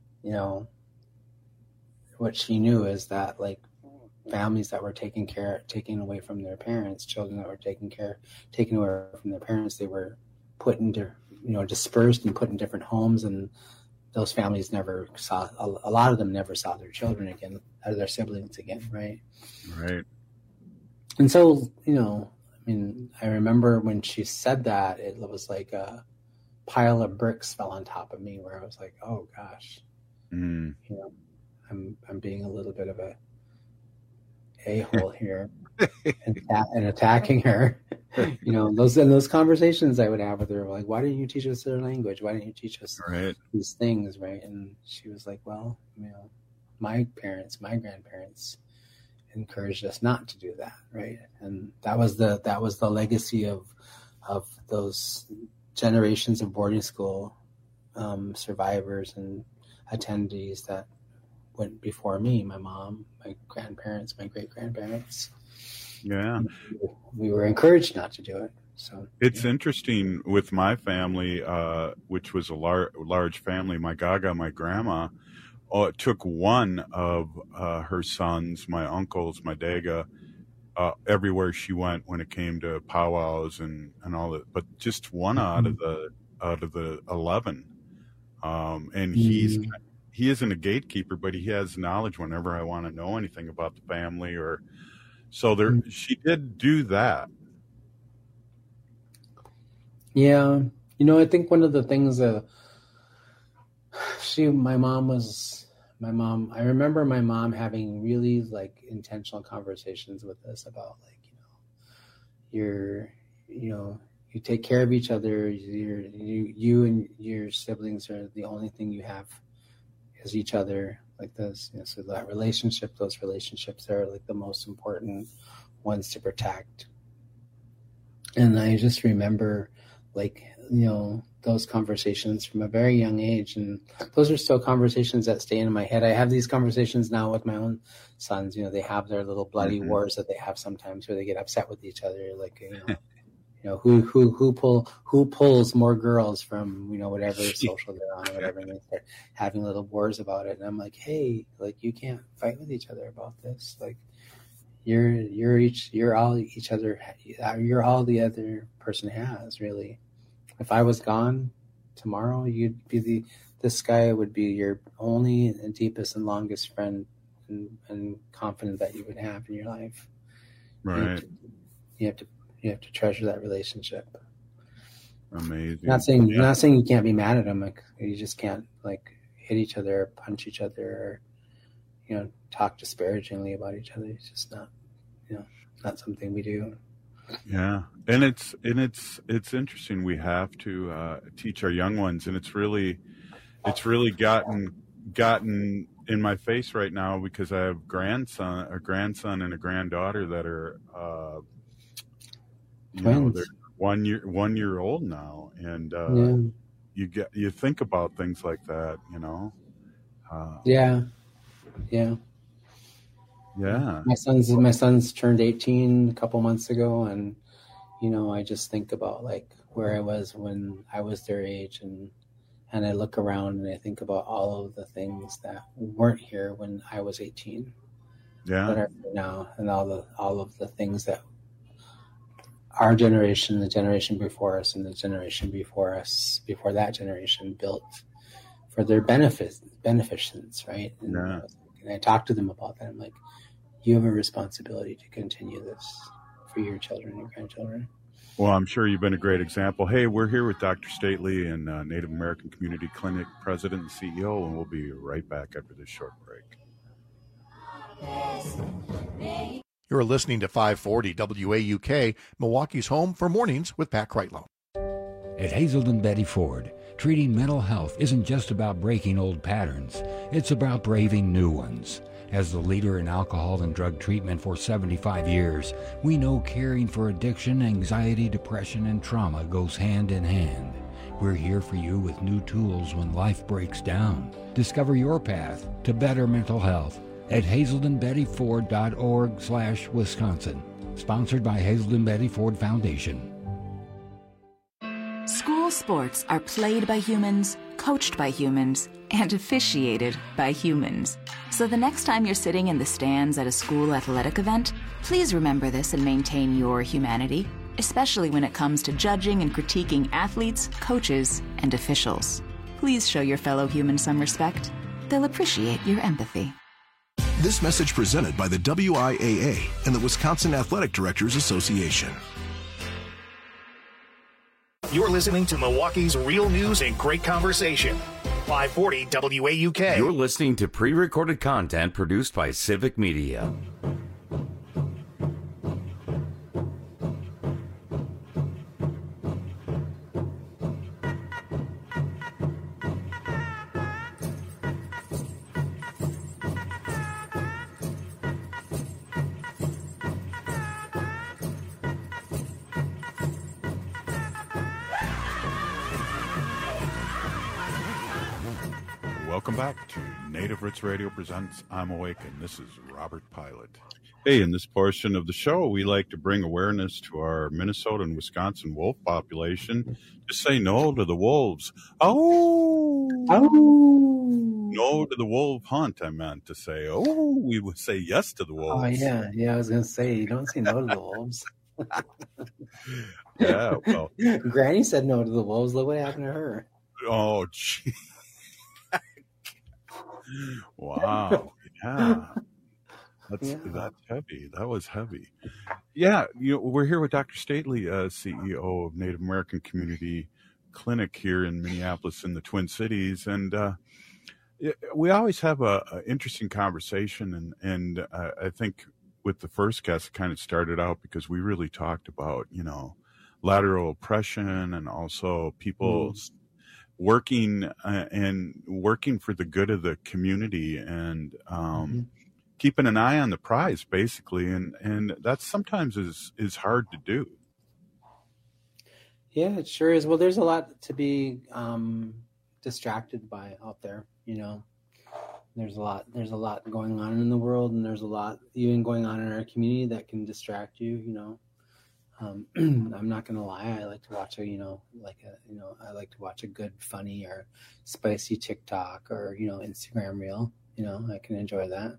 what she knew is that families that were taken away from their parents, children that were taken away from their parents, they were put into, dispersed and put in different homes. And those families never saw, a lot of them never saw their children again, or their siblings again. Right. Right. And so, I remember when she said that, it was like a pile of bricks fell on top of me, where I was like, oh gosh, I'm being a little bit of a-hole here and attacking her. Those conversations I would have with her, like, why didn't you teach us their language? Why didn't you teach us these things? Right. And she was like, well, my grandparents encouraged us not to do that, right? And that was the legacy of those generations of boarding school survivors and attendees that went before me, my mom, my grandparents, my great-grandparents. Yeah. We were encouraged not to do it. So it's interesting with my family, which was a large family. My Gaga, my grandma, it took one of her sons, my uncles, my Daga, everywhere she went when it came to powwows and all that, but just one out of the 11. And he isn't a gatekeeper, but he has knowledge whenever I want to know anything about the family or so there. She did do that. Yeah. I think one of the things that I remember my mom having really like intentional conversations with us about like, you take care of each other. You and your siblings are the only thing you have is each other, like this. So those relationships are like the most important ones to protect. And I just remember like, those conversations from a very young age. And those are still conversations that stay in my head. I have these conversations now with my own sons. They have their little bloody wars that they have sometimes where they get upset with each other. Like, who pulls more girls from, whatever social they're on or whatever. And they start having little wars about it. And I'm like, hey, like you can't fight with each other about this. Like you're all the other person has, really. If I was gone tomorrow, you'd be this guy would be your only and deepest and longest friend and confidant that you would have in your life. Right. You have to treasure that relationship. Amazing. Not saying you can't be mad at them. Like you just can't like hit each other or punch each other or, talk disparagingly about each other. It's just not, not something we do. Yeah. And it's interesting. We have to teach our young ones, and it's really gotten in my face right now because I have a grandson and a granddaughter that are, they're 1 year old now. And, you think about things like that, Yeah. My son's turned 18 a couple months ago, and I just think about like where I was when I was their age, and I look around and I think about all of the things that weren't here when I was 18. Yeah. That are here now, and all of the things that our generation, the generation before us, and the generation before us, before that generation built for their beneficence, right? And I talk to them about that. I'm like, you have a responsibility to continue this for your children and grandchildren. Well, I'm sure you've been a great example. Hey, we're here with Dr. Stately and Native American Community Clinic President and CEO, and we'll be right back after this short break. You're listening to 540 WAUK, Milwaukee's home for mornings with Pat Kreitlow. At Hazelden Betty Ford, treating mental health isn't just about breaking old patterns. It's about braving new ones. As the leader in alcohol and drug treatment for 75 years, we know caring for addiction, anxiety, depression, and trauma goes hand in hand. We're here for you with new tools when life breaks down. Discover your path to better mental health at hazeldenbettyford.org/Wisconsin. Sponsored by Hazelden Betty Ford Foundation. School sports are played by humans, coached by humans, and officiated by humans. So the next time you're sitting in the stands at a school athletic event, please remember this and maintain your humanity, especially when it comes to judging and critiquing athletes, coaches, and officials. Please show your fellow humans some respect. They'll appreciate your empathy. This message presented by the WIAA and the Wisconsin Athletic Directors Association. You're listening to Milwaukee's real news and great conversation. 540 WAUK. You're listening to pre-recorded content produced by Civic Media. Welcome back to Native Roots Radio presents I'm Awake, and this is Robert Pilot. Hey, in this portion of the show, we like to bring awareness to our Minnesota and Wisconsin wolf population to say no to the wolves. Oh! No to the wolf hunt, I meant to say. Oh, we would say yes to the wolves. Oh, yeah. Yeah, I was going to say, you don't say no to the wolves. Yeah, well. Granny said no to the wolves. Look what happened to her. Oh, gee. Wow. Yeah. That's heavy. That was heavy. Yeah, we're here with Dr. Stately, CEO of Native American Community Clinic here in Minneapolis in the Twin Cities. And we always have a interesting conversation. And I think with the first guest, it kind of started out because we really talked about, lateral oppression and also people working for the good of the community and keeping an eye on the prize, basically, and that sometimes is hard to do. Yeah, it sure is. Well, there's a lot to be distracted by out there. There's a lot going on in the world, and there's a lot even going on in our community that can distract you. I'm not gonna lie. I like to watch I like to watch a good, funny or spicy TikTok or Instagram reel. I can enjoy that,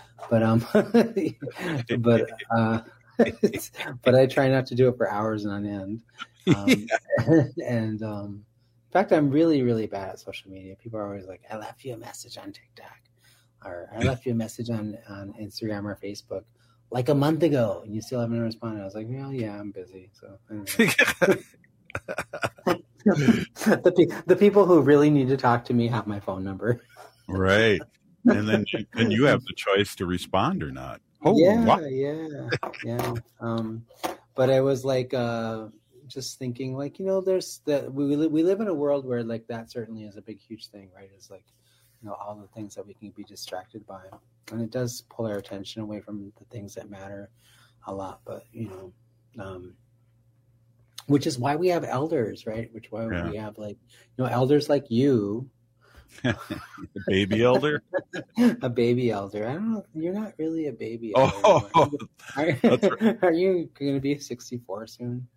but I try not to do it for hours on end. And in fact, I'm really, really bad at social media. People are always like, "I left you a message on TikTok," or "I left you a message on Instagram or Facebook like a month ago, and you still haven't responded." I was like, "Well, yeah, I'm busy." So the people who really need to talk to me have my phone number, right? And then you have the choice to respond or not. Oh, yeah, wow. yeah. But I was like, just thinking, like, there's that we live in a world where like that certainly is a big, huge thing, right? It's like, all the things that we can be distracted by, and it does pull our attention away from the things that matter a lot. But which is why we have elders, right? Which why we have like elders like you. A baby elder? A baby elder. I don't know. You're not really a baby elder. Oh, are you going to be 64 soon?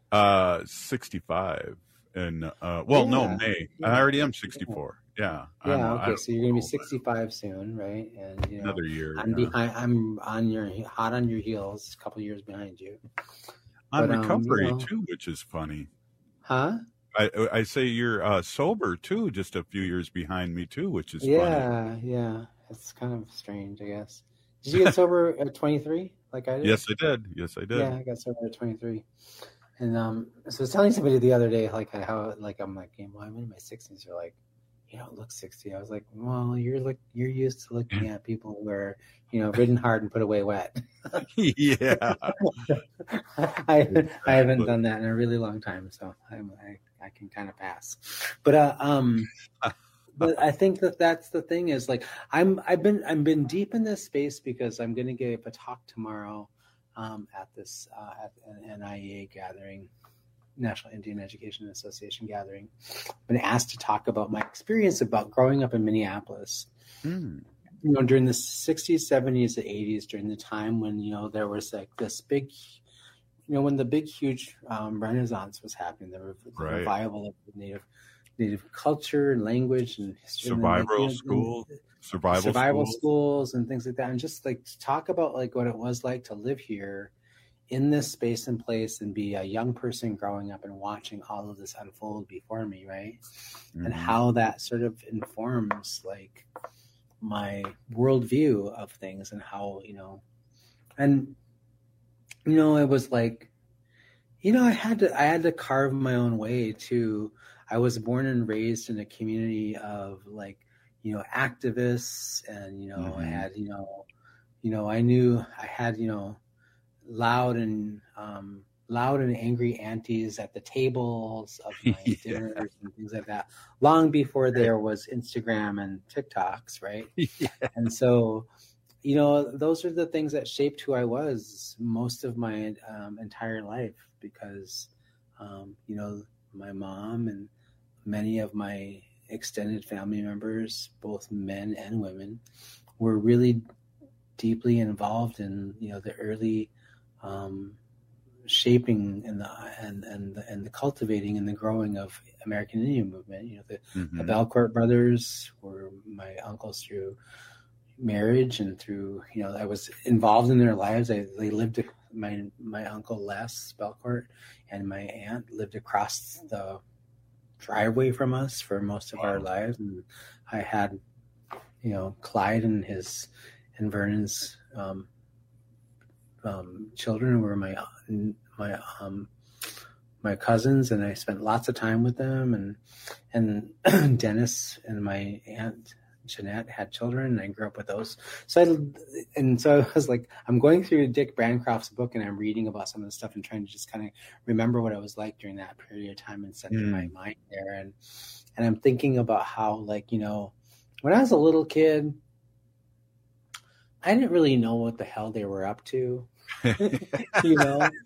65. And, no, May. Yeah. I already am 64. Yeah. Yeah. Okay. So you're going to be 65 soon, right? And, another year. I'm hot on your heels, a couple years behind you. On recovery, too, which is funny. Huh? I say you're sober too, just a few years behind me too, which is funny. Yeah. It's kind of strange, I guess. Did you get sober at 23, like I did? Yes, I did. Yeah, I got sober at 23, and so I was telling somebody the other day, like how, like I'm like, well, I'm in my 60s. They're like, you don't look 60. I was like, well, you're used to looking at people who are, ridden hard and put away wet. Yeah. I haven't done that in a really long time, so I can kind of pass. But but I think that's the thing is like I've been deep in this space because I'm going to give a talk tomorrow at this at an NIEA gathering, National Indian Education Association gathering. I've been asked to talk about my experience about growing up in Minneapolis. During the 60s, 70s, and 80s, during the time when there was like this big, when the big huge Renaissance was happening, the revival of the Native culture and language and history, survival schools and things like that, and just like to talk about like what it was like to live here in this space and place and be a young person growing up and watching all of this unfold before me, right? And how that sort of informs like my worldview of things and how it was like I had to carve my own way too. I was born and raised in a community of like activists, and I had I knew I had loud and angry aunties at the tables of my dinners and things like that, long before there was Instagram and TikToks, right? Yeah. And so, those are the things that shaped who I was most of my entire life, because, my mom and many of my extended family members, both men and women, were really deeply involved in, the early shaping and the cultivating and the growing of American Indian movement. The Belcourt brothers were my uncles through marriage and through, I was involved in their lives. They lived, my uncle Les Belcourt and my aunt lived across the driveway from us for most of our lives. And I had, Clyde and Vernon's children were my cousins, and I spent lots of time with them. And Dennis and my aunt Jeanette had children, and I grew up with those. So I was like, I'm going through Dick Bancroft's book, and I'm reading about some of the stuff and trying to just kind of remember what it was like during that period of time and setting my mind there. And I'm thinking about how, like, when I was a little kid, I didn't really know what the hell they were up to. They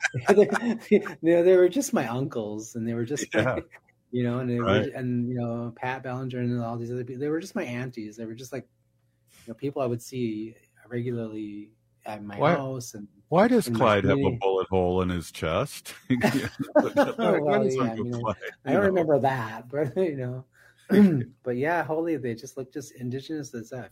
were just my uncles, and they were just and Pat Bellinger and all these other people, they were just my aunties. They were just like, people I would see regularly at my house. And why does Clyde have a bullet hole in his chest? I don't remember that, but but yeah, holy, they just look just indigenous as F,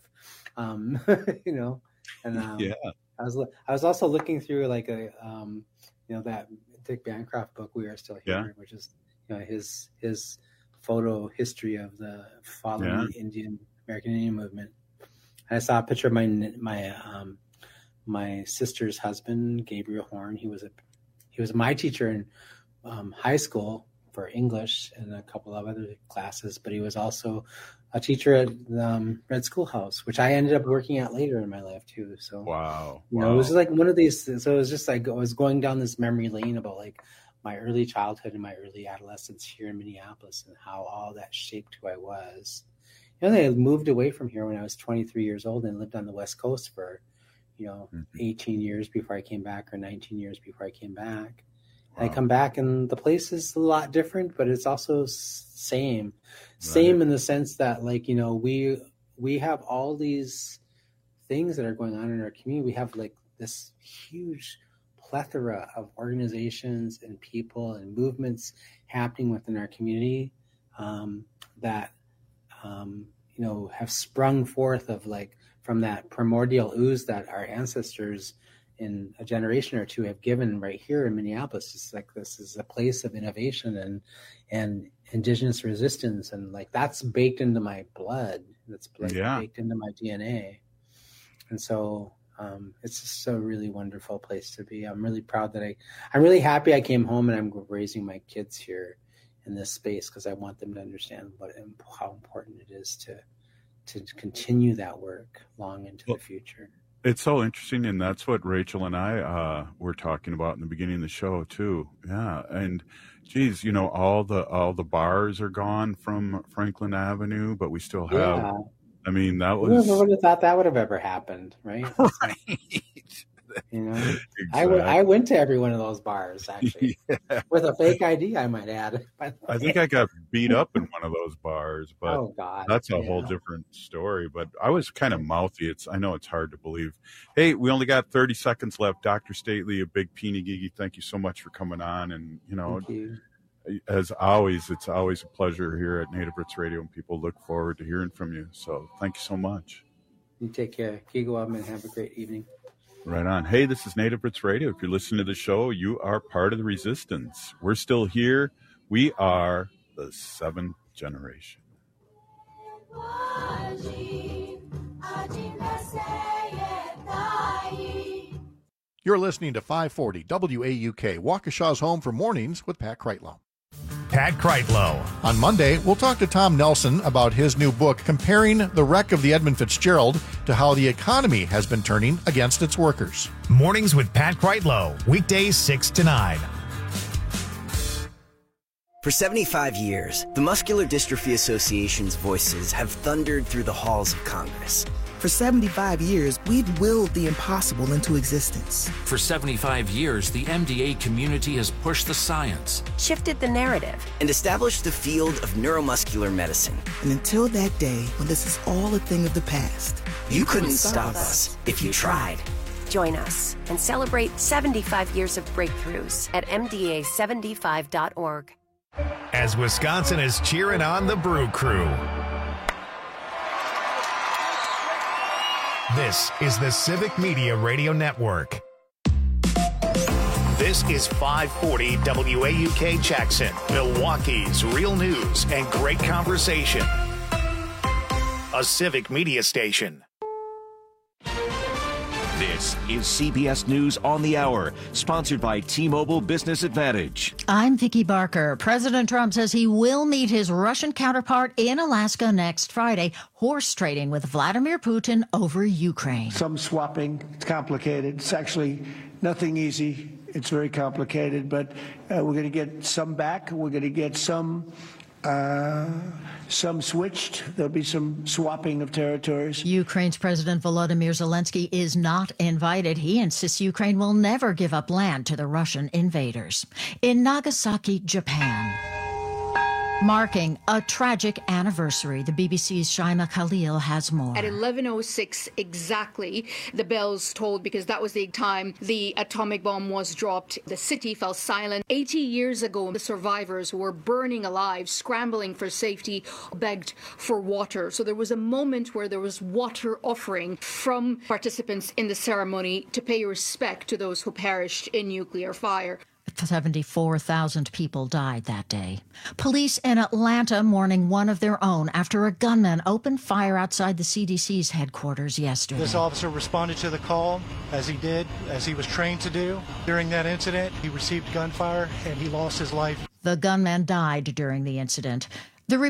I was also looking through like a that Dick Bancroft book, We Are Still Here, which is his photo history of the following American Indian movement. And I saw a picture of my sister's husband, Gabriel Horn. He was my teacher in high school for English and a couple of other classes, but he was also a teacher at Red Schoolhouse, which I ended up working at later in my life too. So wow. It was like one of these. So it was just like I was going down this memory lane about like my early childhood and my early adolescence here in Minneapolis and how all that shaped who I was. I moved away from here when I was 23 years old and lived on the West Coast for 18 years before I came back, or 19 years before I came back. Wow. I come back and the place is a lot different, but it's also same in the sense that we have all these things that are going on in our community. We have like this huge plethora of organizations and people and movements happening within our community that have sprung forth of from that primordial ooze that our ancestors in a generation or two have given right here in Minneapolis. It's like this is a place of innovation and indigenous resistance, and that's baked into my blood. That's baked into my DNA, and so it's just a really wonderful place to be. I'm really proud that I'm really happy I came home, and I'm raising my kids here in this space because I want them to understand how important it is to continue that work long into the future. It's so interesting, and that's what Rachel and I were talking about in the beginning of the show too. Yeah, and geez, all the bars are gone from Franklin Avenue, but we still have. Yeah. I mean, that was. Who would have thought that would have ever happened, right? Right. Exactly. I went to every one of those bars actually with a fake ID, I might add. I think I got beat up in one of those bars, but that's a whole different story. But I was kind of mouthy. I know it's hard to believe. Hey, we only got 30 seconds left. Dr. Stately, a big Peeny Gigi, thank you so much for coming on. And thank you. As always, it's always a pleasure here at Native Roots Radio, and people look forward to hearing from you. So thank you so much. You take care. You go out and have a great evening. Right on. Hey, this is Native Roots Radio. If you're listening to the show, you are part of the resistance. We're still here. We are the seventh generation. You're listening to 540 WAUK, Waukesha's home for mornings with Pat Kreitlow. Pat Kreitlow. On Monday, we'll talk to Tom Nelson about his new book, comparing the wreck of the Edmund Fitzgerald to how the economy has been turning against its workers. Mornings with Pat Kreitlow, weekdays 6 to 9. For 75 years, the Muscular Dystrophy Association's voices have thundered through the halls of Congress. For For 75 years, we've willed the impossible into existence. For 75 years, the MDA community has pushed the science, shifted the narrative, and established the field of neuromuscular medicine. And until that day, when this is all a thing of the past, you couldn't stop us if you tried. Join us and celebrate 75 years of breakthroughs at MDA75.org. As Wisconsin is cheering on the Brew Crew. This is the Civic Media Radio Network. This is 540 WAUK Jackson, Milwaukee's real news and great conversation. A Civic Media station. This is CBS News on the Hour, sponsored by T-Mobile Business Advantage. I'm Vicki Barker. President Trump says he will meet his Russian counterpart in Alaska next Friday, horse trading with Vladimir Putin over Ukraine. Some swapping. It's complicated. It's actually nothing easy. It's very complicated, but we're going to get some back. We're going to get some switched. There'll be some swapping of territories. Ukraine's President Volodymyr Zelensky is not invited. He insists Ukraine will never give up land to the Russian invaders. In Nagasaki, Japan, marking a tragic anniversary, the BBC's Shaima Khalil has more. At 11:06 exactly, the bells tolled because that was the time the atomic bomb was dropped. The city fell silent. 80 years ago, the survivors who were burning alive, scrambling for safety, begged for water. So there was a moment where there was water offering from participants in the ceremony to pay respect to those who perished in nuclear fire. 74,000 people died that day. Police in Atlanta mourning one of their own after a gunman opened fire outside the CDC's headquarters yesterday. This officer responded to the call as he was trained to do. During that incident, he received gunfire and he lost his life. The gunman died during the incident.